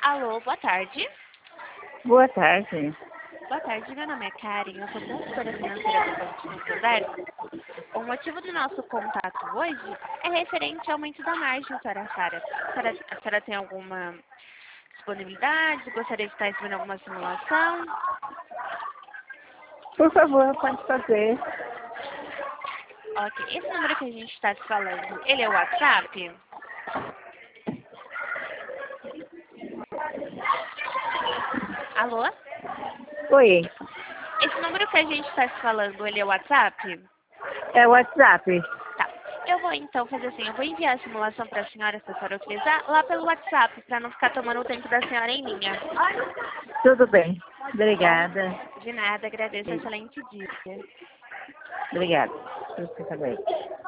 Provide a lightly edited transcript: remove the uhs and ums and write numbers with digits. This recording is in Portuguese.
Alô, boa tarde. Boa tarde. Boa tarde, meu nome é Karen, eu sou consultora financeira do Banco Santander. O motivo do nosso contato hoje é referente ao aumento da margem, senhora Sara. A senhora tem alguma disponibilidade? Gostaria de estar recebendo alguma simulação? Por favor, pode fazer. Ok, esse número que a gente está te falando, ele é o WhatsApp? Alô? Oi, Esse número que a gente está te falando, ele é o WhatsApp? é o WhatsApp. Tá. Eu vou então fazer assim, eu vou enviar a simulação para a senhora utilizar lá pelo WhatsApp, para não ficar tomando o tempo da senhora em linha. Tudo bem. Bom, Obrigada. de nada, agradeço, excelente dia. Obrigada. Por você saber.